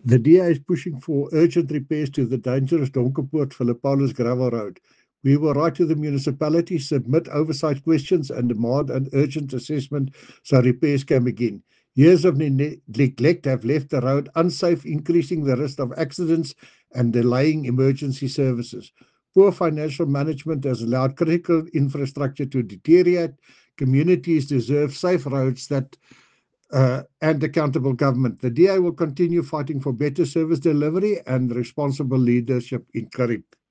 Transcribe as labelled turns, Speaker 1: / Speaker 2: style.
Speaker 1: The DA is pushing for urgent repairs to the dangerous Donkerpoort Philippolis gravel road. We will write to the municipality, submit oversight questions, and demand an urgent assessment so repairs can begin. Years of neglect have left the road unsafe, increasing the risk of accidents and delaying emergency services. Poor financial management has allowed critical infrastructure to deteriorate. Communities deserve safe roads and accountable government. The DA will continue fighting for better service delivery and responsible leadership in Carib.